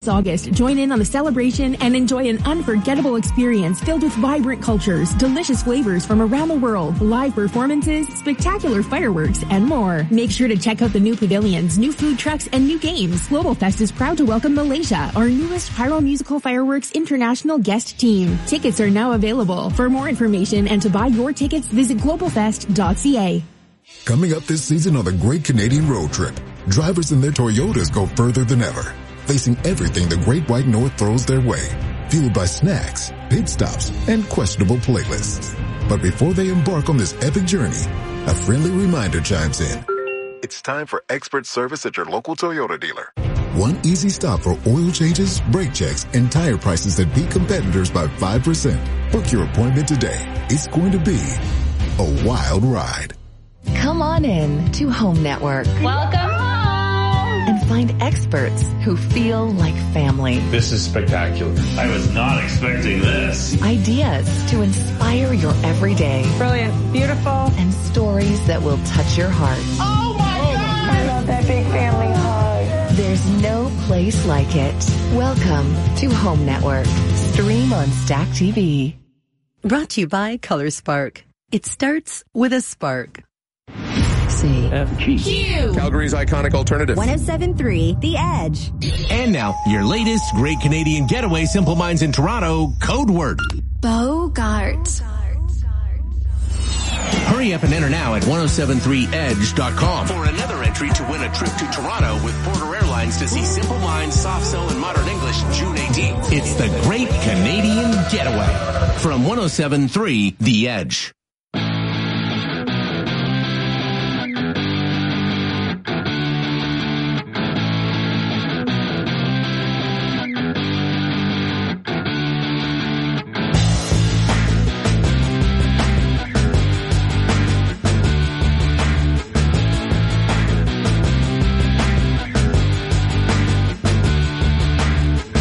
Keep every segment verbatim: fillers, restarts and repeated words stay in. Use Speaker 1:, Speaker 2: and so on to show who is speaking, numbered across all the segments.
Speaker 1: August, join in on the celebration and enjoy an unforgettable experience filled with vibrant cultures, delicious flavors from around the world, live performances, spectacular fireworks, and more. Make sure to check out the new pavilions, new food trucks, and new games. Global Fest is proud to welcome Malaysia, our newest Pyro Musical Fireworks International guest team. Tickets are now available. For more information and to buy your tickets, visit global fest dot c a.
Speaker 2: Coming up this season on the Great Canadian Road Trip, drivers in their Toyotas go further than ever, facing everything the Great White North throws their way, fueled by snacks, pit stops, and questionable playlists. But before they embark on this epic journey, a friendly reminder chimes in. It's time for expert service at your local Toyota dealer. One easy stop for oil changes, brake checks, and tire prices that beat competitors by five percent. Book your appointment today. It's going to be a wild ride.
Speaker 3: Come on in to Home Network.
Speaker 4: Welcome home!
Speaker 3: And find experts who feel like family.
Speaker 5: This is spectacular. I was not expecting this.
Speaker 3: Ideas to inspire your everyday.
Speaker 4: Brilliant. Beautiful.
Speaker 3: And stories that will touch your heart.
Speaker 4: Oh my God!
Speaker 6: I love that big family hug.
Speaker 3: There's no place like it. Welcome to Home Network. Stream on Stack T V.
Speaker 7: Brought to you by Color Spark. It starts with a spark.
Speaker 3: C
Speaker 8: F G
Speaker 4: Q
Speaker 9: Calgary's iconic alternative.
Speaker 10: one oh seven point three The Edge.
Speaker 11: And now, your latest Great Canadian Getaway, Simple Minds in Toronto, code word.
Speaker 10: Bogart.
Speaker 11: Hurry up and enter now at ten seventy-three edge dot com for another entry to win a trip to Toronto with Porter Airlines to see Simple Minds, Soft Cell, and Modern English June eighteenth. It's the Great Canadian Getaway from ten seventy-three The Edge.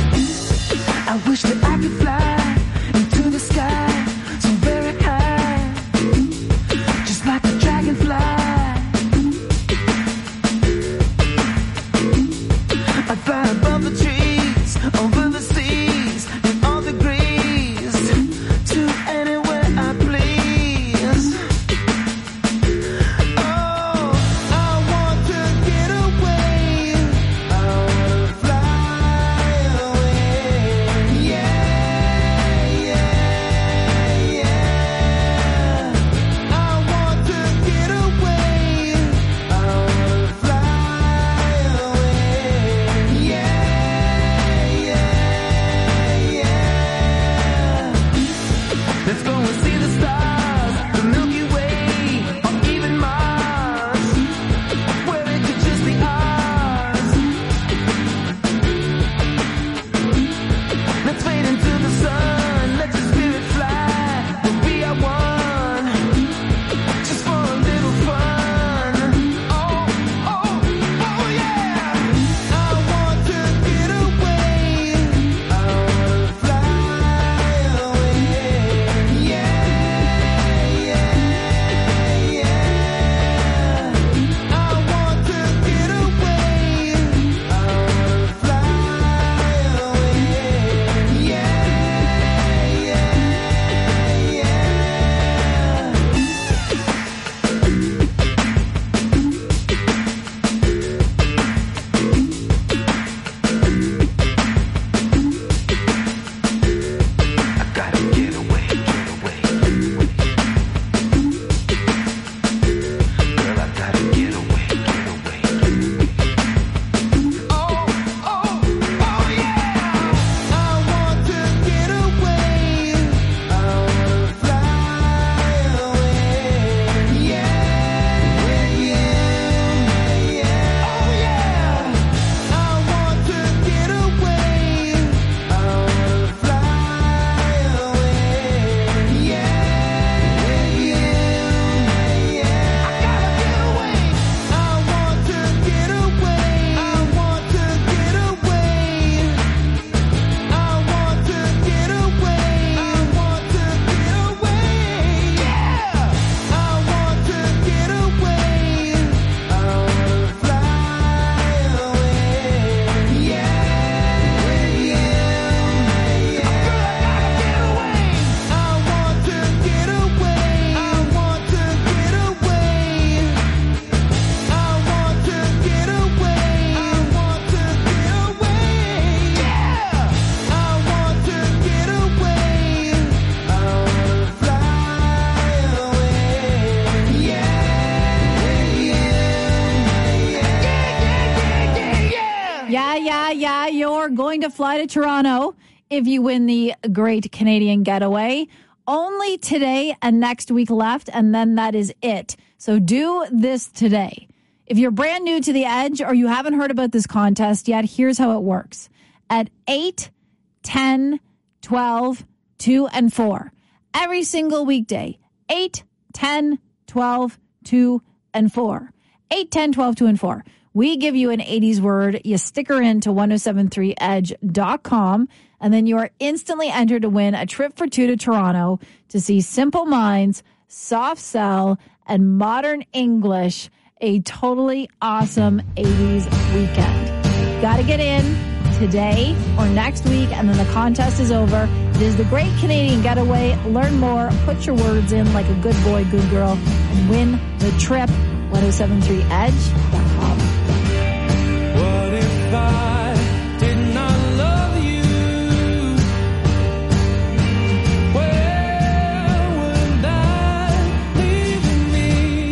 Speaker 12: I wish that I could fly into the sky so very high.
Speaker 8: are going to fly to Toronto if you win the Great Canadian Getaway. Only today and next week left, and then that is it. So do this today. If you're brand new to The Edge or you haven't heard about this contest yet, here's how it works. At eight, ten, twelve, two, and four. Every single weekday. eight, ten, twelve, two, and four. eight, ten, twelve, two, and four. We give you an eighties word. You stick her into ten seventy-three edge dot com, and then you are instantly entered to win a trip for two to Toronto to see Simple Minds, Soft Cell, and Modern English. A totally awesome eighties weekend. Got to get in today or next week, and then the contest is over. It is the Great Canadian Getaway. Learn more, put your words in like a good boy, good girl, and win the trip. ten seventy-three edge dot com.
Speaker 9: What if I did not love you? Where would that leave me?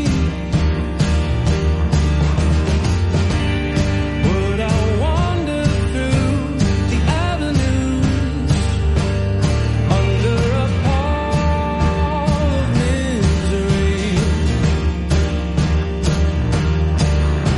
Speaker 9: Would I wander through the avenues under a pall of misery?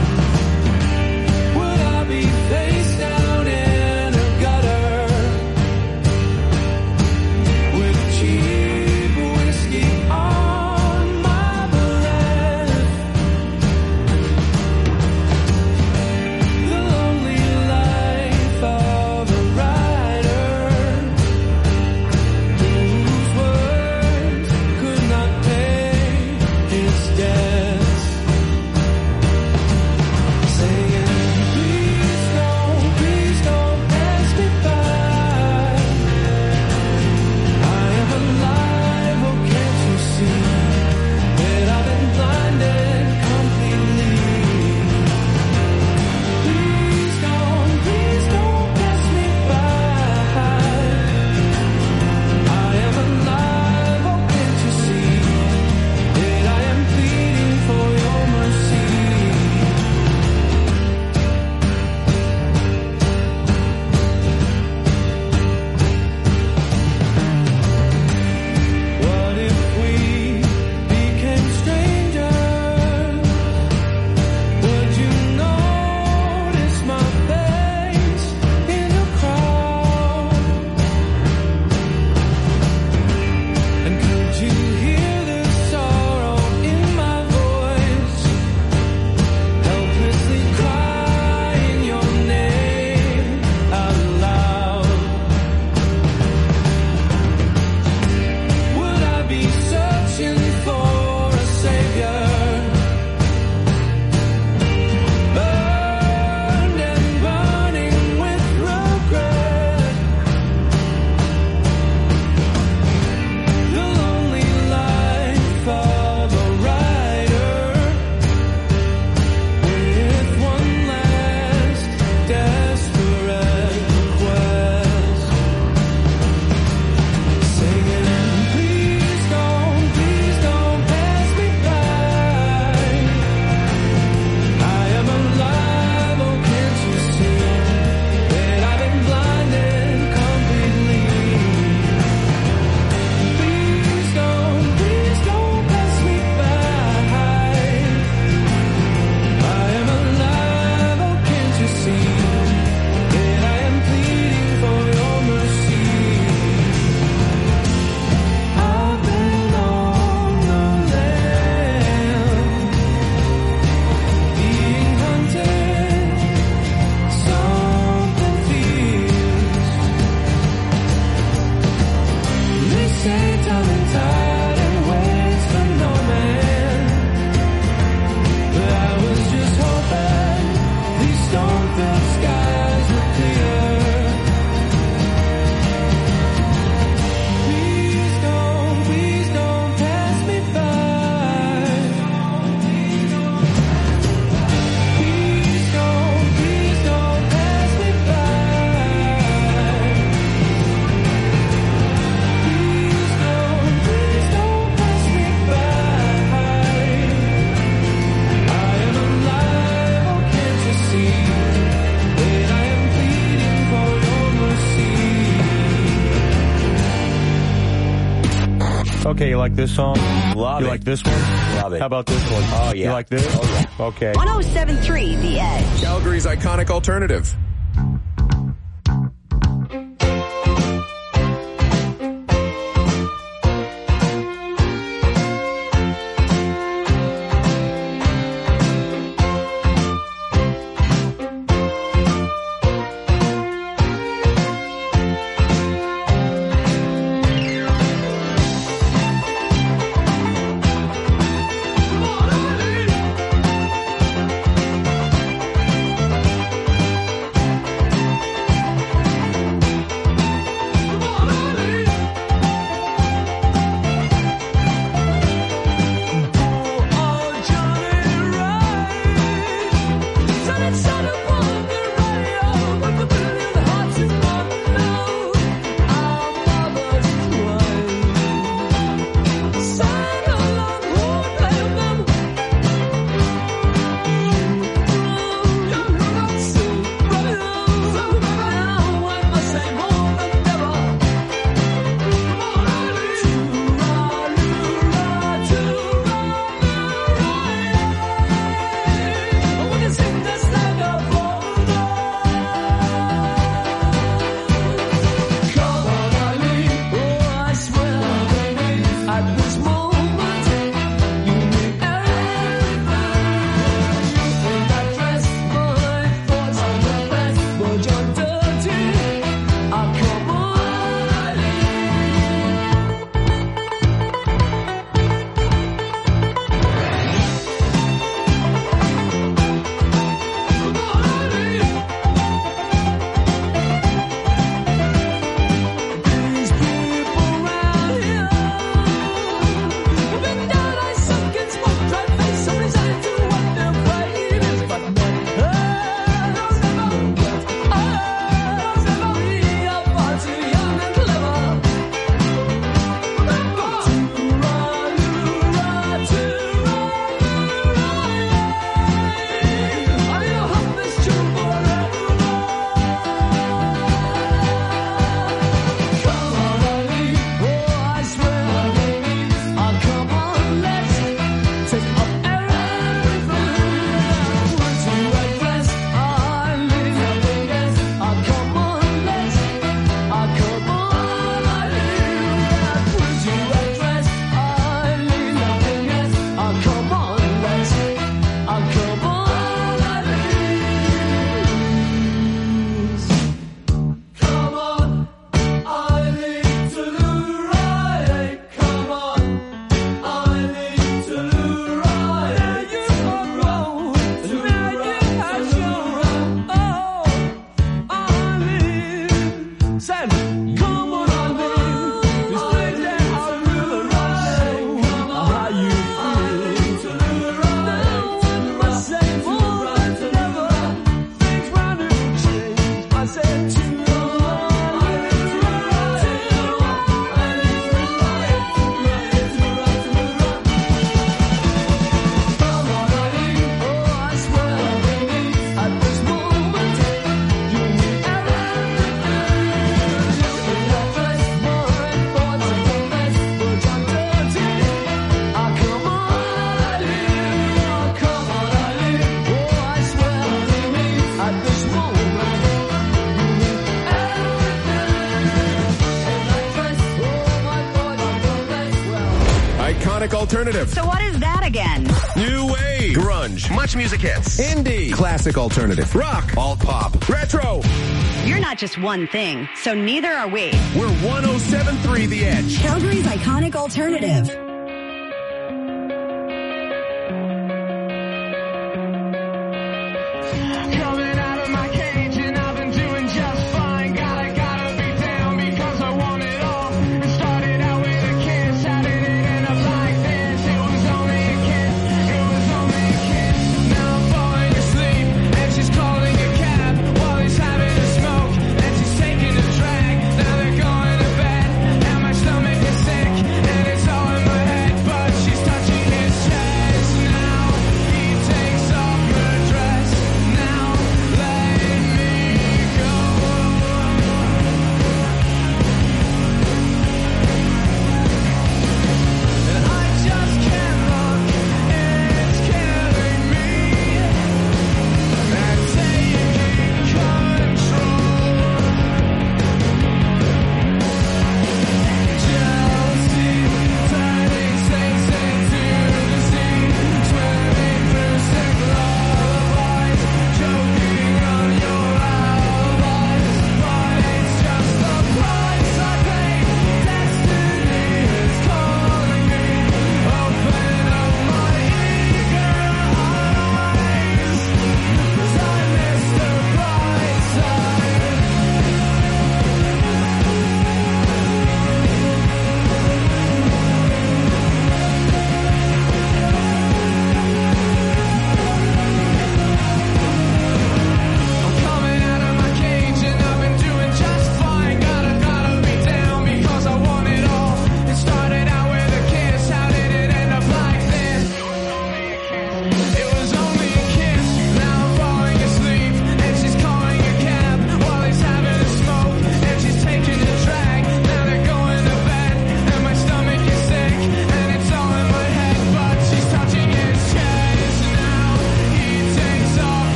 Speaker 9: Okay, you like this song?
Speaker 12: Love
Speaker 9: you
Speaker 12: it.
Speaker 9: like this one?
Speaker 12: Love it.
Speaker 9: How about this one?
Speaker 12: Oh, yeah.
Speaker 9: You like this?
Speaker 12: Oh, yeah.
Speaker 9: Okay.
Speaker 10: one oh seven point three The Edge.
Speaker 13: Calgary's iconic alternative. Alternative.
Speaker 10: So what is that again?
Speaker 13: New wave. Grunge.
Speaker 11: Much music hits.
Speaker 13: Indie. Classic alternative. Rock.
Speaker 11: Alt pop.
Speaker 13: Retro.
Speaker 10: You're not just one thing, so neither are we.
Speaker 13: We're one oh seven point three The Edge.
Speaker 10: Calgary's iconic alternative.
Speaker 9: Taking a drag, now they're going to bed, and my stomach is sick, and it's all in my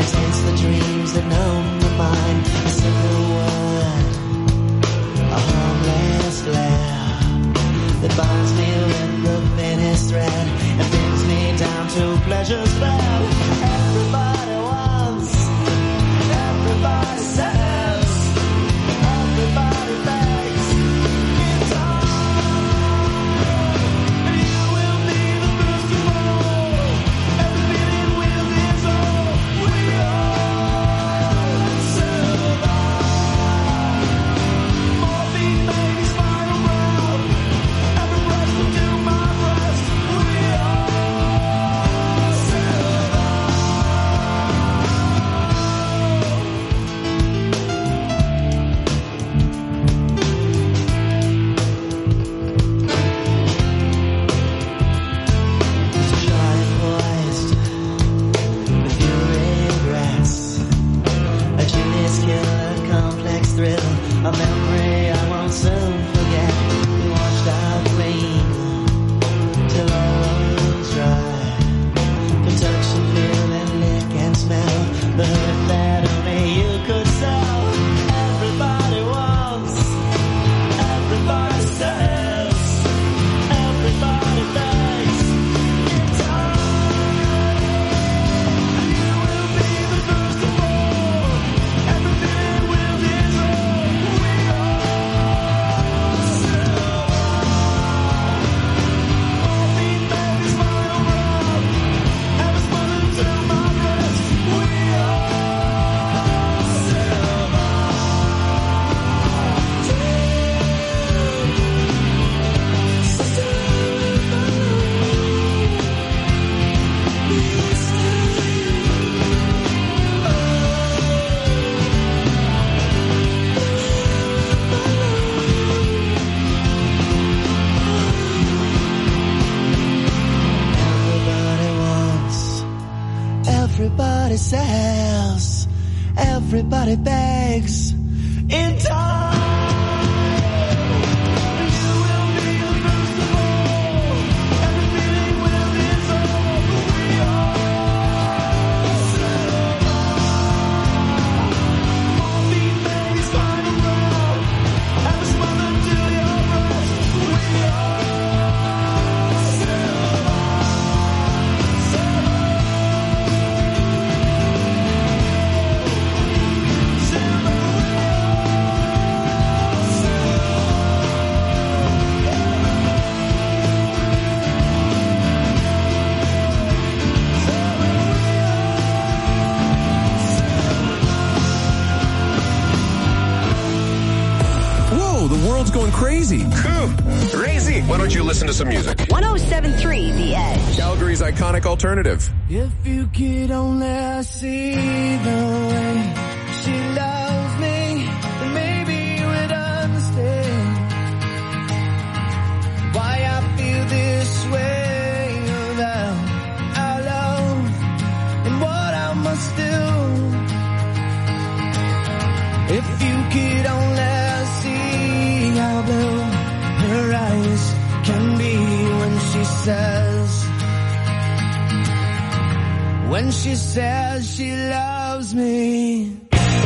Speaker 12: taste the dreams that numb the mind. A simple word, a harmless glare that binds me with the thinnest thread and brings me down to pleasure's bed. Everybody wants, everybody says, everybody begs. It's all, you will be the first of all. Every minute will dissolve. We all survive. Morphine baby spiral round. Every breath into my breast. We all giant poised with your regrets. A genius killer, complex thrill, a memory I won't soon forget. We washed out clean till all was dry. Can touch and feel and lick and smell the hurt that only you could sell. Everybody wants, everybody says, everybody begs. It's time. You will be the first of all. Every minute will dissolve. We all survive. Morphine baby spinal round. Have a spun into my breast. We all Everybody wants, everybody sells, everybody begs. In time, you will be the first of all. Every minute will dissolve. We all survive. Morphine baby spinal round. Have a smother to your breast. We all
Speaker 13: Whoa, the world's going crazy. Cool. Crazy. Why don't you listen to some music?
Speaker 10: one oh seven point three The Edge.
Speaker 13: Calgary's iconic alternative.
Speaker 12: If you could only see the way she loves me, then maybe you would understand why I feel this way about our love and what I must do. If you could only see how blue her eyes can be when she says, when she says she loves me.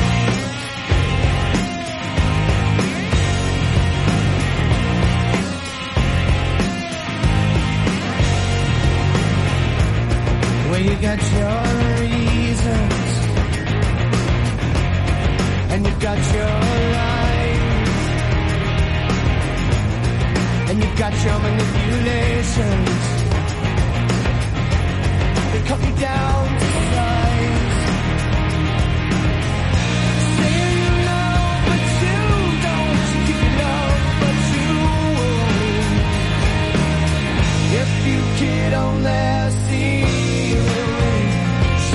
Speaker 12: Well, you got your reasons, and you've got your lies, and you've got your manipulations. They cut me down to size. Say you love, but you don't. You love, but you won't. If you could only see the way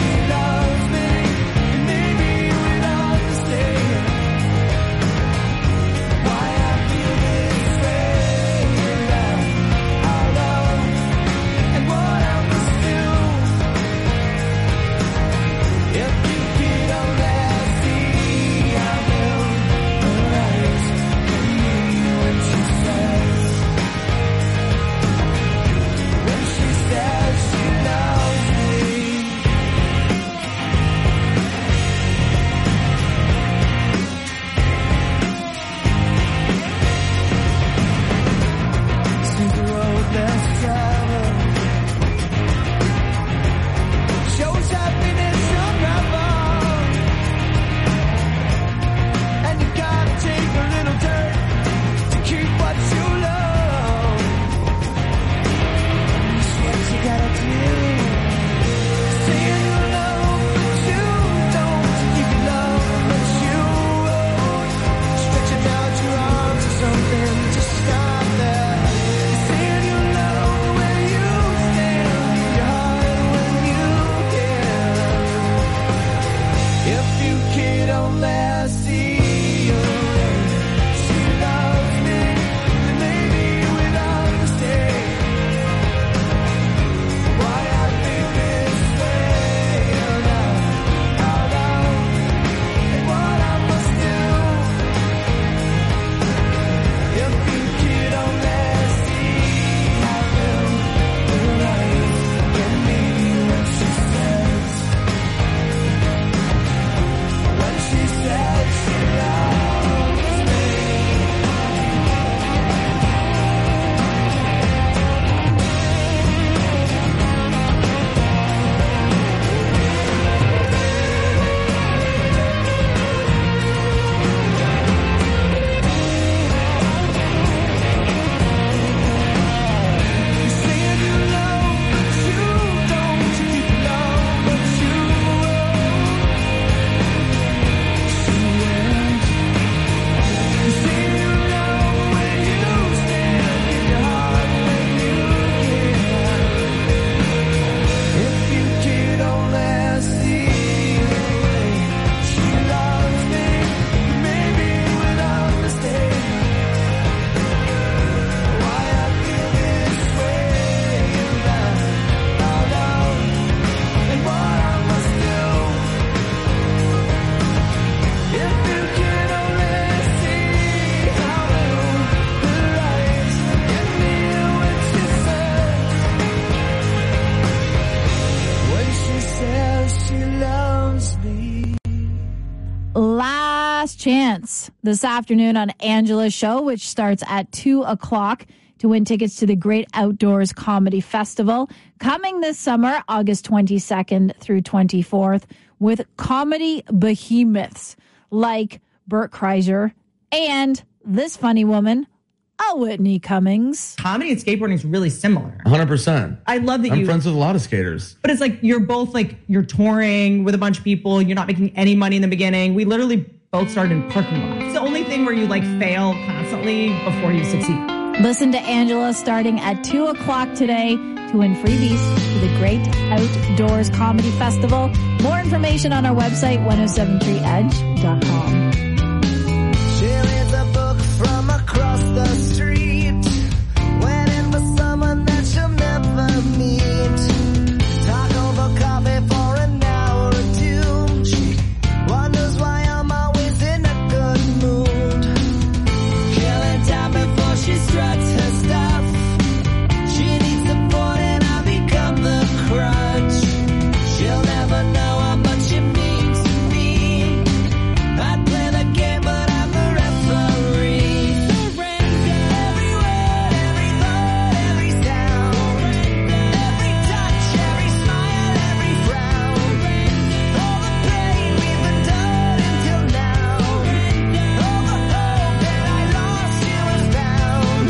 Speaker 8: last chance this afternoon on Angela's show, which starts at two o'clock, to win tickets to the Great Outdoors Comedy Festival coming this summer, August twenty-second through twenty-fourth, with comedy behemoths like Bert Kreischer and this funny woman, a Whitney Cummings.
Speaker 14: Comedy and skateboarding is really similar.
Speaker 15: one hundred percent.
Speaker 14: I love that
Speaker 15: I'm
Speaker 14: you...
Speaker 15: I'm friends with a lot of skaters.
Speaker 14: But it's like you're both like, you're touring with a bunch of people. You're not making any money in the beginning. We literally both started in parking lots. It's the only thing where you like fail constantly before you succeed.
Speaker 8: Listen to Angela starting at two o'clock today to win freebies to the Great Outdoors Comedy Festival. More information on our website, ten seventy-three edge dot com.
Speaker 12: She reads a book from across the street, waiting for someone that she'll never meet. Talk over coffee for an hour or two. She wonders why I'm always in a good mood. Killing time before she struts her stuff. She needs support and I become the crutch. She'll never know how much she means to me. I'd play the game, but I'm the referee. Surrender every word, every thought, every sound, every touch, every smile, every frown. All the pain we've endured until now. All the hope that I lost, you have found.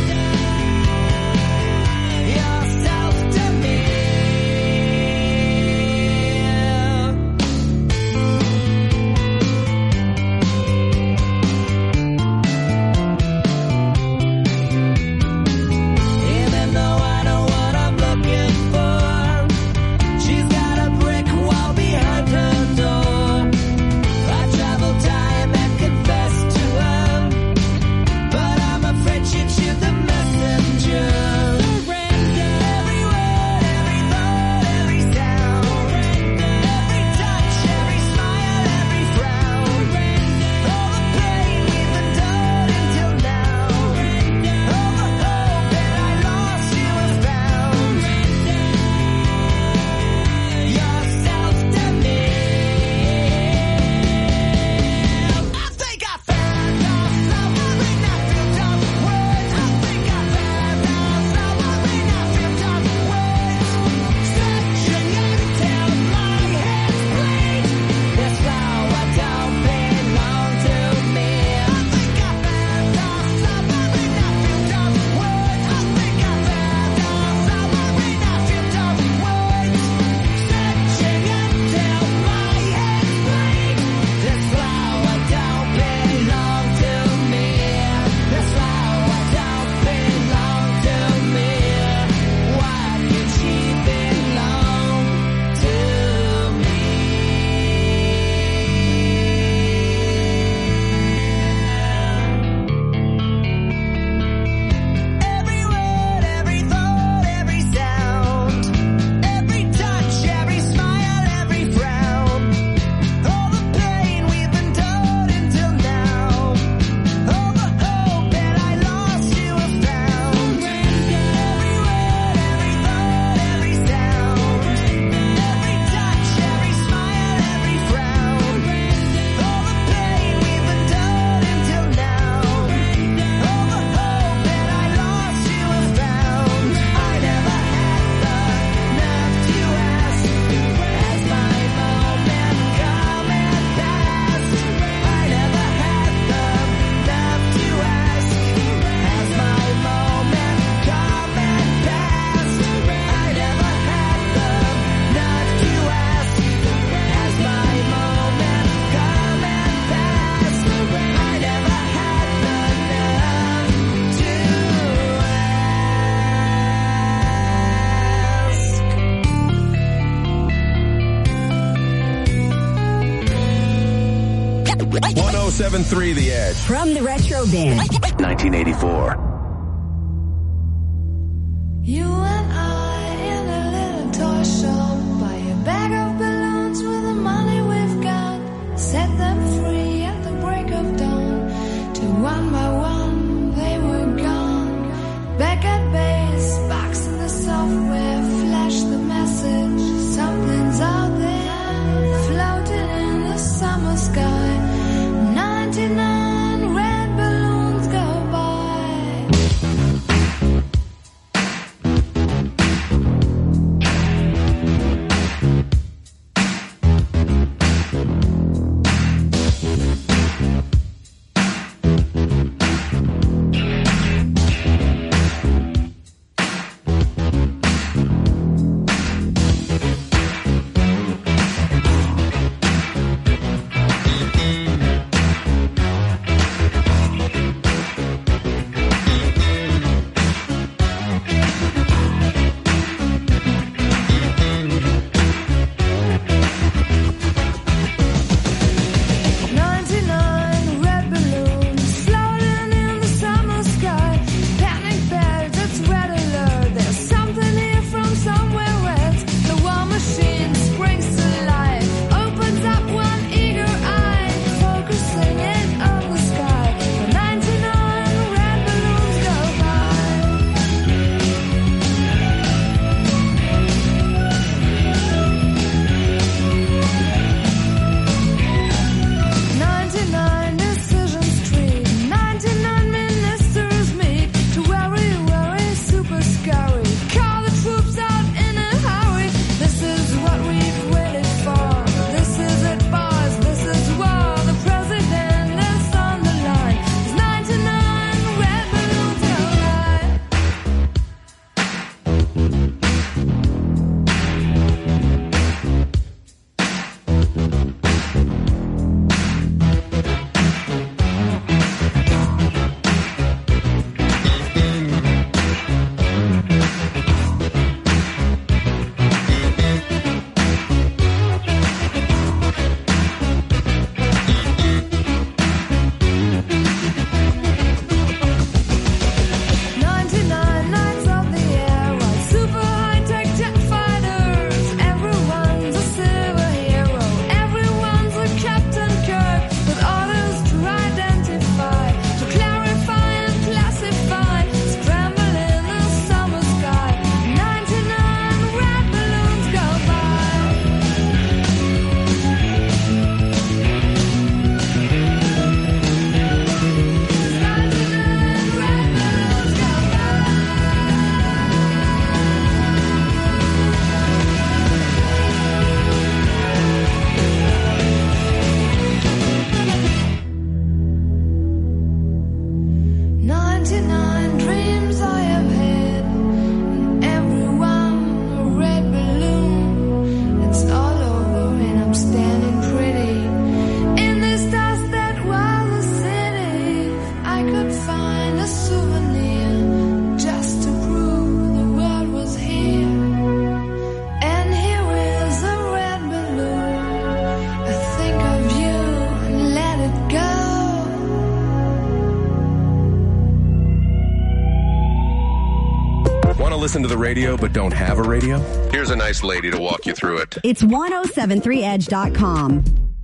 Speaker 12: Yourself to me. Even though I know what I'm looking for, she's got a brick wall behind her door. I travel time and confess to her, but I'm afraid she'd shoot the messenger. Surrender every word, every thought, every sound, every touch, every smile, every frown. All the pain we've endured until now. All the hope that I lost, you have found. Yourself to me. I think I found out somewhere in that filled up words. I think I found out somewhere in that filled up words. Searching until my head's bleed. This flower don't belong to me. I think I found out somewhere in that filled up words. I think I found out somewhere in that filled up words. Searching until my head's bleed. This flower don't belong to me. This flower don't belong to me. Why can she belong to me? Every word, every thought, every sound, every touch, every smile, every frown. All the pain we've endured until now. All the hope that I lost, you have found. Every word, every thought, every sound, every touch, every smile, every frown. All the pain we've endured until now. All the hope that I lost, you have found. I never had the nerve to ask, has my moment come and passed? I never had the nerve to ask, has my moment come and passed? I never had the nerve to ask, has my moment come and passed? I never had the nerve to
Speaker 13: one oh seven point three The Edge.
Speaker 10: From the Retro Bin.
Speaker 13: nineteen eighty-four.
Speaker 12: You and I in a little toy shop, buy a bag of balloons with the money we've got, set them free at the break of dawn. Till one by one they were gone. Back at base, box in the software, flash the message, something's out there, floating in the summer sky. Now
Speaker 13: listen to the radio but don't have a radio? Here's a nice lady to walk you through it.
Speaker 16: It's ten seventy-three edge dot com.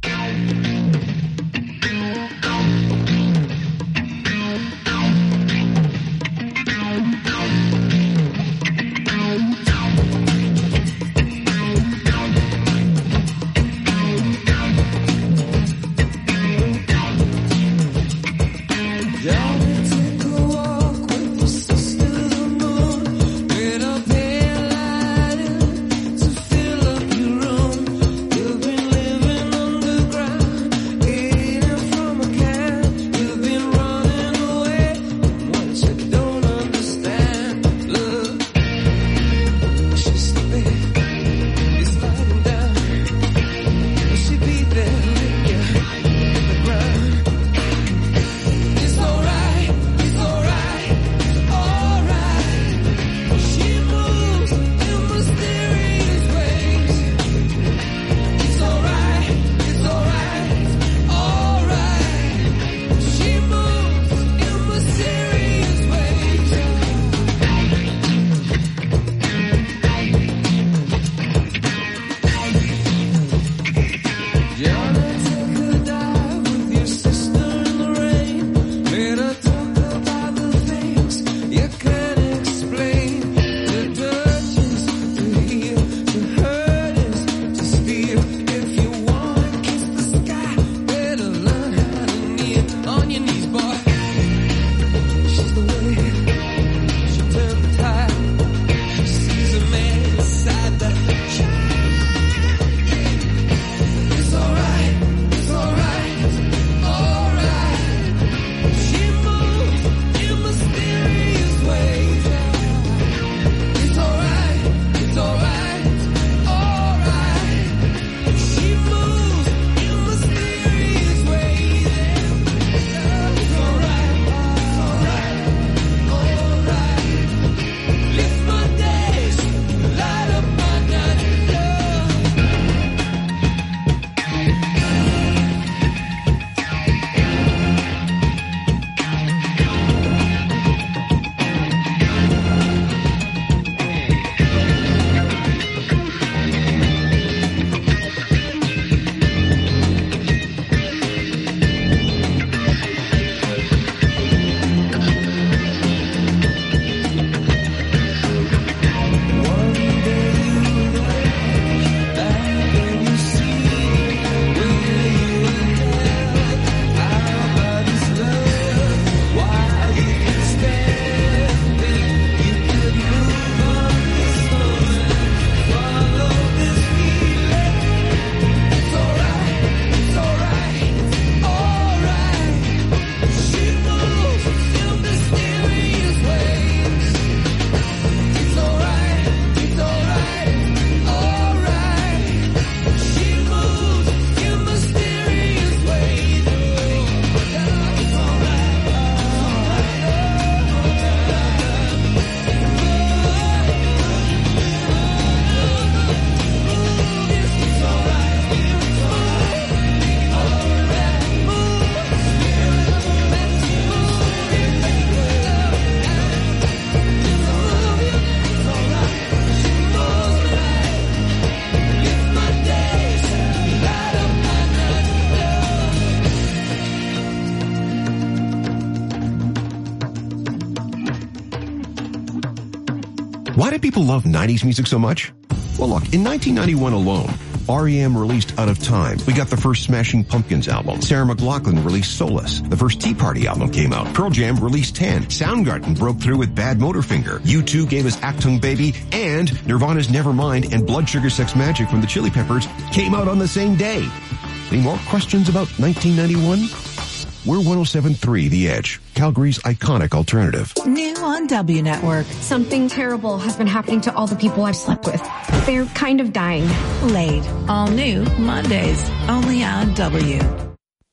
Speaker 17: Why do people love nineties music so much? Well, look, in nineteen ninety-one alone, R E M released Out of Time. We got the first Smashing Pumpkins album. Sarah McLachlan released Solace. The first Tea Party album came out. Pearl Jam released ten. Soundgarden broke through with Bad Motorfinger. U two gave us Achtung Baby, and Nirvana's Nevermind and Blood Sugar Sex Magic from the Chili Peppers came out on the same day. Any more questions about nineteen ninety-one? We're one oh seven point three The Edge, Calgary's iconic alternative.
Speaker 18: New on W Network.
Speaker 19: Something terrible has been happening to all the people I've slept with. They're kind of dying.
Speaker 18: Laid. All new Mondays. Only on W.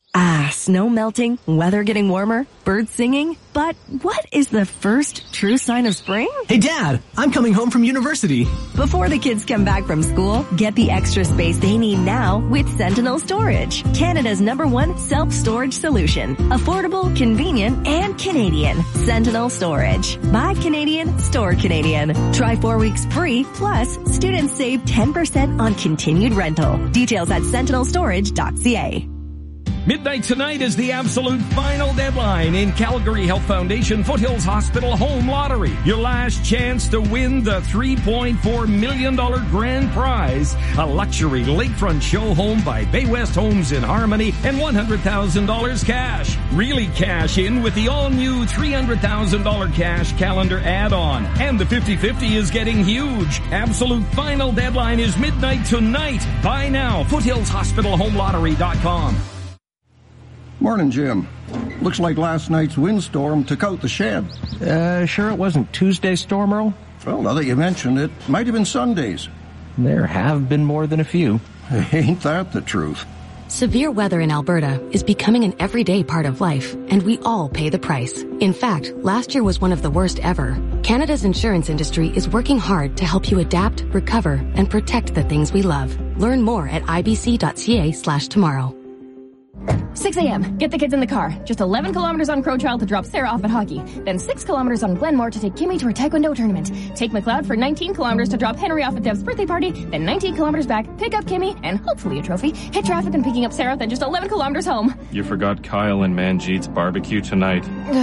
Speaker 10: Ah, snow melting, weather getting warmer, birds singing. But what is the first true sign of spring?
Speaker 20: Hey, Dad, I'm coming home from university.
Speaker 10: Before the kids come back from school, get the extra space they need now with Sentinel Storage, Canada's number one self-storage solution. Affordable, convenient, and Canadian. Sentinel Storage. Buy Canadian, store Canadian. Try four weeks free, plus students save ten percent on continued rental. Details at sentinel storage dot c a.
Speaker 21: Midnight tonight is the absolute final deadline in Calgary Health Foundation Foothills Hospital Home Lottery. Your last chance to win the three point four million dollars grand prize, a luxury lakefront show home by Bay West Homes in Harmony, and one hundred thousand dollars cash. Really cash in with the all-new three hundred thousand dollars cash calendar add-on. And the fifty-fifty is getting huge. Absolute final deadline is midnight tonight. Buy now. foothills hospital home lottery dot com.
Speaker 22: Morning, Jim. Looks like last night's windstorm took out the shed.
Speaker 23: Uh, sure it wasn't Tuesday's storm, Earl?
Speaker 22: Well, now that you mention it, might have been Sunday's.
Speaker 23: There have been more than a few.
Speaker 22: Ain't that the truth?
Speaker 24: Severe weather in Alberta is becoming an everyday part of life, and we all pay the price. In fact, last year was one of the worst ever. Canada's insurance industry is working hard to help you adapt, recover, and protect the things we love. Learn more at ibc.ca slash tomorrow.
Speaker 25: six a.m. Get the kids in the car. Just eleven kilometers on Crow Trail to drop Sarah off at hockey. Then six kilometers on Glenmore to take Kimmy to her taekwondo tournament. Take McLeod for nineteen kilometers to drop Henry off at Dev's birthday party. Then nineteen kilometers back, pick up Kimmy, and hopefully a trophy. Hit traffic and picking up Sarah, then just eleven kilometers home.
Speaker 26: You forgot Kyle and Manjeet's barbecue tonight.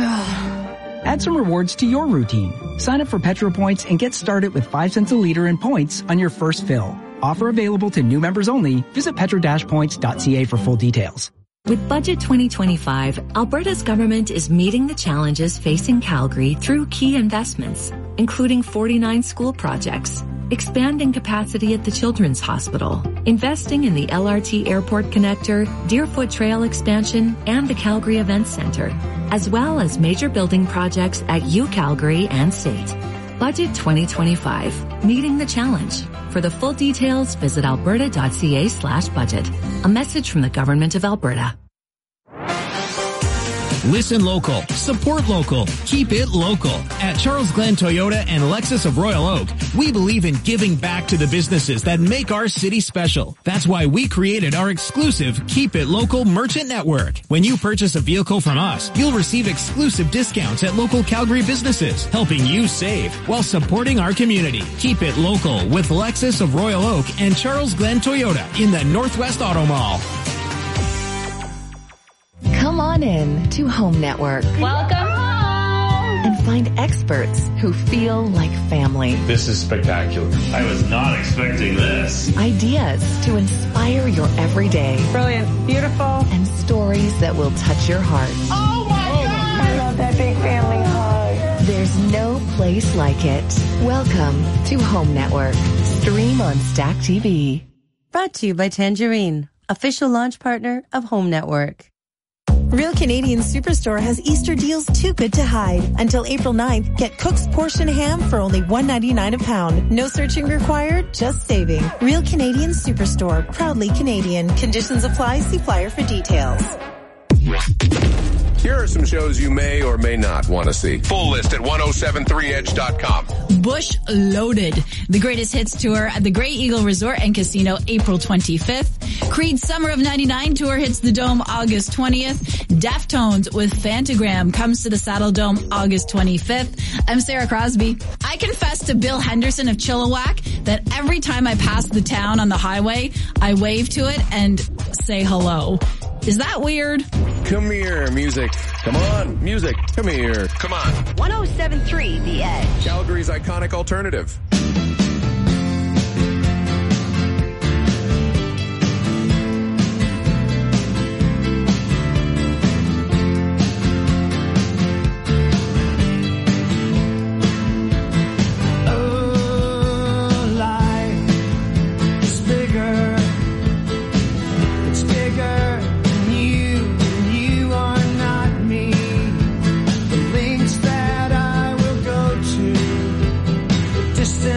Speaker 27: Add some rewards to your routine. Sign up for Petro Points and get started with five cents a liter in points on your first fill. Offer available to new members only. Visit petro dash points dot c a for full details.
Speaker 28: With Budget twenty twenty-five, Alberta's government is meeting the challenges facing Calgary through key investments, including forty-nine school projects, expanding capacity at the Children's Hospital, investing in the L R T Airport Connector, Deerfoot Trail expansion, and the Calgary Events Center, as well as major building projects at UCalgary and S A T. Budget twenty twenty-five, meeting the challenge. For the full details, visit alberta.ca slash budget. A message from the Government of Alberta.
Speaker 29: Listen local, support local, keep it local. At Charles Glenn Toyota and Lexus of Royal Oak, we believe in giving back to the businesses that make our city special. That's why we created our exclusive Keep It Local merchant network. When you purchase a vehicle from us, you'll receive exclusive discounts at local Calgary businesses, helping you save while supporting our community. Keep it local with Lexus of Royal Oak and Charles Glenn Toyota in the Northwest Auto Mall.
Speaker 3: Come on in to Home Network.
Speaker 4: Welcome home!
Speaker 3: And find experts who feel like family.
Speaker 5: This is spectacular. I was not expecting this.
Speaker 3: Ideas to inspire your everyday.
Speaker 4: Brilliant. Beautiful.
Speaker 3: And stories that will touch your heart.
Speaker 4: Oh my oh God!
Speaker 6: I love that big family hug.
Speaker 3: There's no place like it. Welcome to Home Network. Stream on Stack T V.
Speaker 30: Brought to you by Tangerine, official launch partner of Home Network.
Speaker 31: Real Canadian Superstore has Easter deals too good to hide. Until April ninth, get Cook's Portion Ham for only one ninety-nine a pound. No searching required, just saving. Real Canadian Superstore, proudly Canadian. Conditions apply. See flyer for details.
Speaker 13: Here are some shows you may or may not want to see. Full list at ten seventy-three edge dot com.
Speaker 32: Bush Loaded, the greatest hits tour at the Grey Eagle Resort and Casino, April twenty-fifth. Creed Summer of ninety-nine tour hits the Dome August twentieth. Deftones with Phantogram comes to the Saddle Dome August twenty-fifth. I'm Sarah Crosby. I confess to Bill Henderson of Chilliwack that every time I pass the town on the highway, I wave to it and say hello. Is that weird?
Speaker 13: Come here, music. Come on, music. Come here. Come on.
Speaker 10: one oh seven point three The Edge.
Speaker 13: Calgary's iconic alternative.
Speaker 9: Distance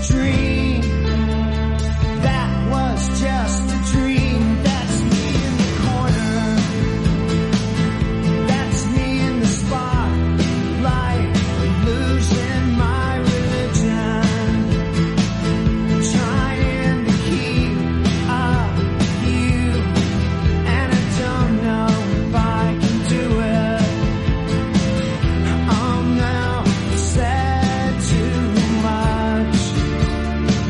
Speaker 1: dream. That was just a dream. That's me in the corner. That's me in the spotlight, losing my religion, trying to keep up with you, and I don't know if I can do it. I'm now said too much.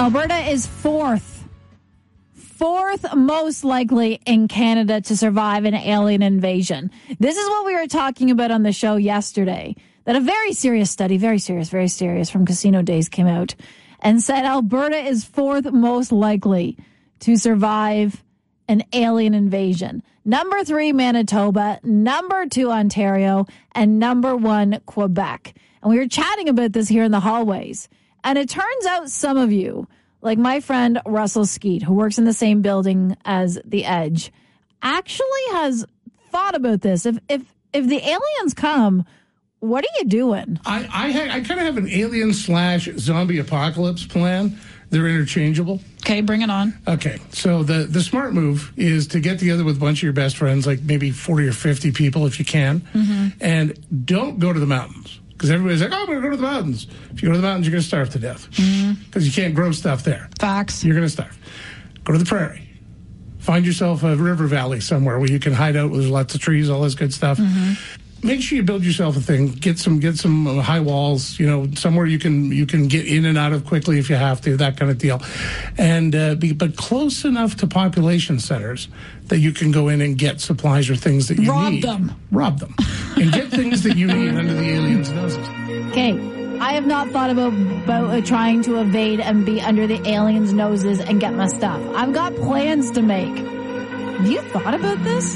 Speaker 2: Alberta is fourth. Fourth most likely in Canada to survive an alien invasion. This is what we were talking about on the show yesterday. That a very serious study, very serious, very serious, from Casino Days came out and said Alberta is fourth most likely to survive an alien invasion. Number three, Manitoba. Number two, Ontario. And number one, Quebec. And we were chatting about this here in the hallways. And it turns out some of you, like my friend Russell Skeet, who works in the same building as The Edge, actually has thought about this. If if if the aliens come, what are you doing?
Speaker 7: I I, ha- I kind of have an alien slash zombie apocalypse plan. They're interchangeable.
Speaker 32: Okay, bring it on.
Speaker 7: Okay, so the, the smart move is to get together with a bunch of your best friends, like maybe forty or fifty people if you can, mm-hmm. and don't go to the mountains. Because everybody's like, oh, I'm going to go to the mountains. If you go to the mountains, you're going to starve to death. Because mm-hmm. you can't grow stuff there.
Speaker 32: Facts.
Speaker 7: You're going to starve. Go to the prairie. Find yourself a river valley somewhere where you can hide out. There's lots of trees, all this good stuff. Mm-hmm. Make sure you build yourself a thing. Get some, get some uh, high walls. You know, somewhere you can you can get in and out of quickly if you have to. That kind of deal, and uh, be, but close enough to population centers that you can go in and get supplies or things that you
Speaker 32: Rob
Speaker 7: need.
Speaker 32: Rob them.
Speaker 7: Rob them, and get things that you need under the aliens' noses.
Speaker 2: Okay, I have not thought about, about uh, trying to evade and be under the aliens' noses and get my stuff. I've got plans to make. Have you thought about this?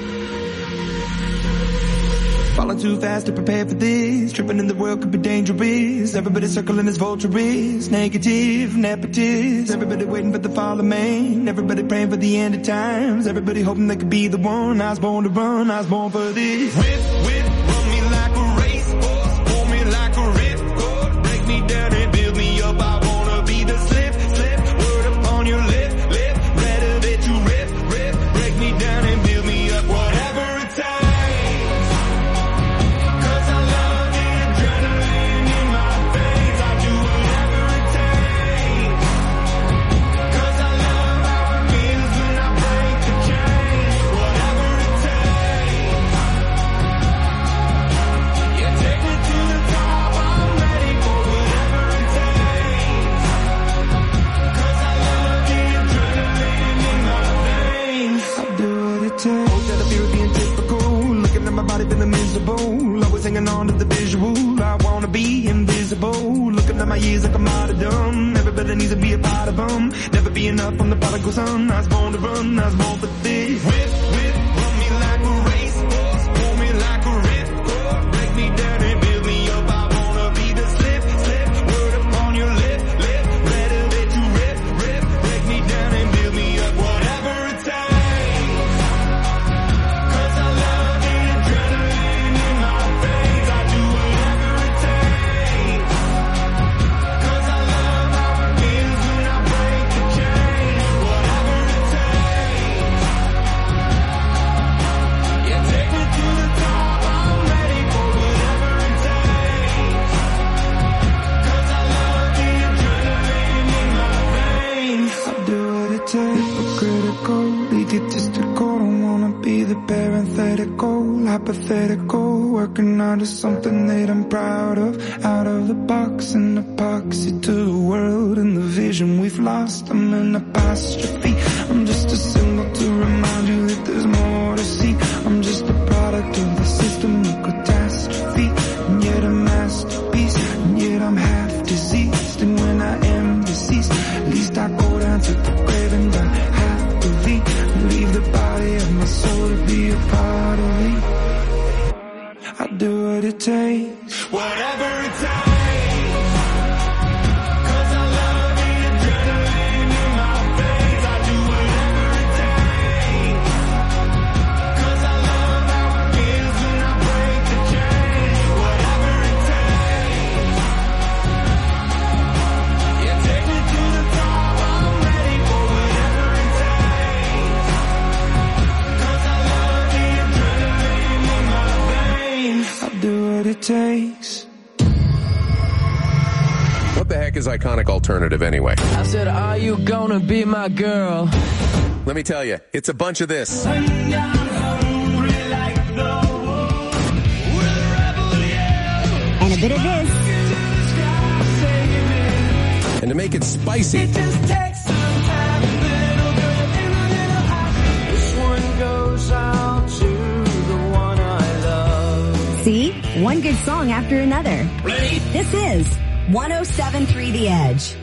Speaker 8: Falling too fast to prepare for this. Tripping in the world could be dangerous. Everybody circling as vultures. Negative, nepotist. Everybody waiting for the fall of man. Everybody praying for the end of times. Everybody hoping they could be the one. I was born to run. I was born for this. Whip, whip, run me like a racehorse. Pull me like a ripcord. Break me down and build me up. I wanna be the slip, slip. Word upon your lip, lip. Ready to rip, rip. Break me down and build me up. Whatever it takes. Always hanging on to the visual. I wanna be invisible. Looking at my years like I'm out of dumb. Everybody needs to be a part of them. Never be enough on the prodigal son. I was born to run, I was born for this. Whip, whip, run me like a racehorse. Pull me like a ripcord. Break me down and build me up. I wanna be the slip, slip. Word upon your lip, lip. Ready to rip, rip. Break me down and build me up. Whatever it takes. Egotistical, don't wanna be the parenthetical, hypothetical, working out of something that I'm proud of, out of the box, an epoxy to the world and the vision we've lost. I'm an apostrophe, I'm just a symbol to remind you that there's more to see. I'm just a product of the system of catastrophe, and yet a masterpiece, and yet I'm half diseased. And when I am deceased, at least I go down to the grave and die happily. Leave the body of my soul to be a part of me. I'll do what it takes, whatever it takes. It takes.
Speaker 13: What the heck is Iconic Alternative anyway?
Speaker 11: I said, are you gonna be my girl?
Speaker 13: Let me tell you, it's a bunch of this.
Speaker 11: And
Speaker 13: And
Speaker 11: a bit of this.
Speaker 13: a to make it spicy.
Speaker 1: It just takes some time, little girl in a little house. This one goes out to the one I love.
Speaker 12: See? One good song after another.
Speaker 1: Ready?
Speaker 12: This is one oh seven point three The Edge.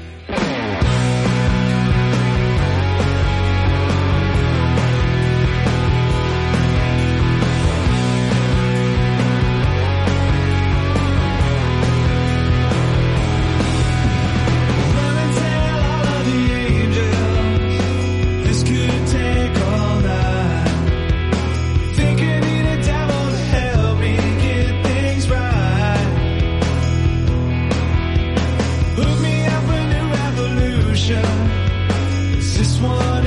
Speaker 1: Is this one